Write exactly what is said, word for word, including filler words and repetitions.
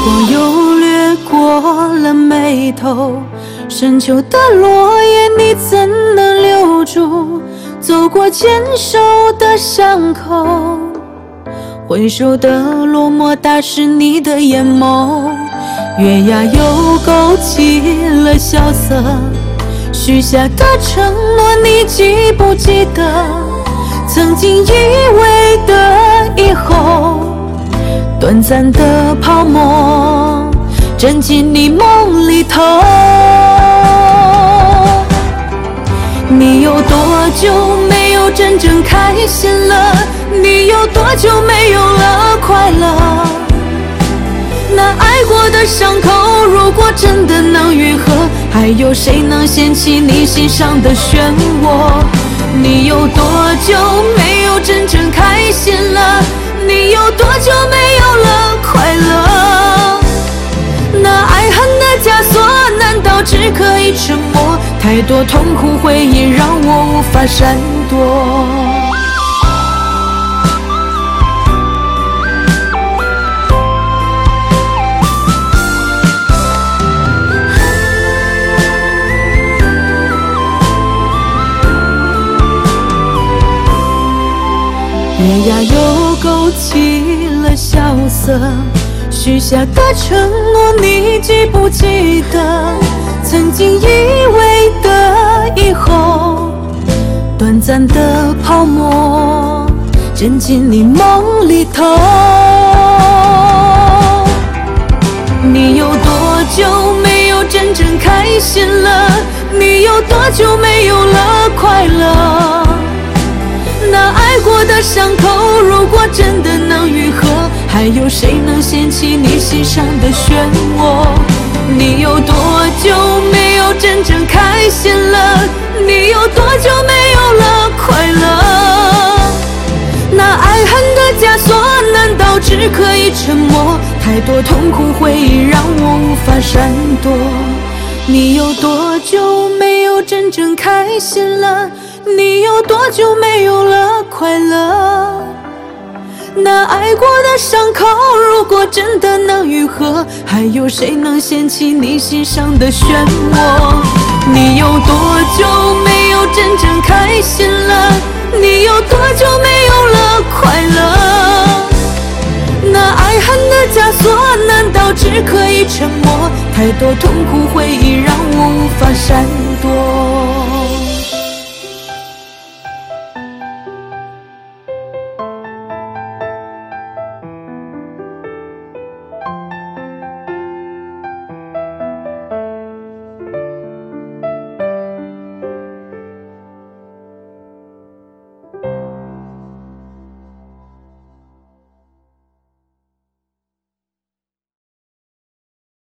光又掠过了眉头，深秋的落叶你怎能留住？走过坚守的巷口，回首的落寞打湿你的眼眸。月牙又勾起了萧瑟，许下的承诺你记不记得？曾经以为的以后，短暂的泡沫震进你梦里头。你有多久没有真正开心了？你有多久没有了快乐？那爱过的伤口，如果真的能愈合，还有谁能掀起你心上的漩涡？你有多久没有真正开心了？你有多久没有了快乐？那爱恨的枷锁，难道只可以沉默？太多痛苦回忆让我无法闪躲。月牙又勾起了萧瑟，许下的承诺你记不记得？曾经以为的以后，短暂的泡沫震进你梦里头。你有多久没有真正开心了？你有多久没有了快乐？那爱过的伤口，如果真的能愈合，还有谁能掀起你心上的漩涡？你有多久没有真正开心了？你有多久没有了快乐？那爱恨的枷锁，难道只可以沉默？太多痛苦回忆让我无法闪躲。你有多久没有真正开心了？你有多久没有了快乐？那爱过的伤口，如果真的能愈合，还有谁能掀起你心上的漩涡？你有多久没有真正开心了？你有多久没有了快乐？那爱恨的枷锁，难道只可以沉默？太多痛苦回忆让我无法闪躲。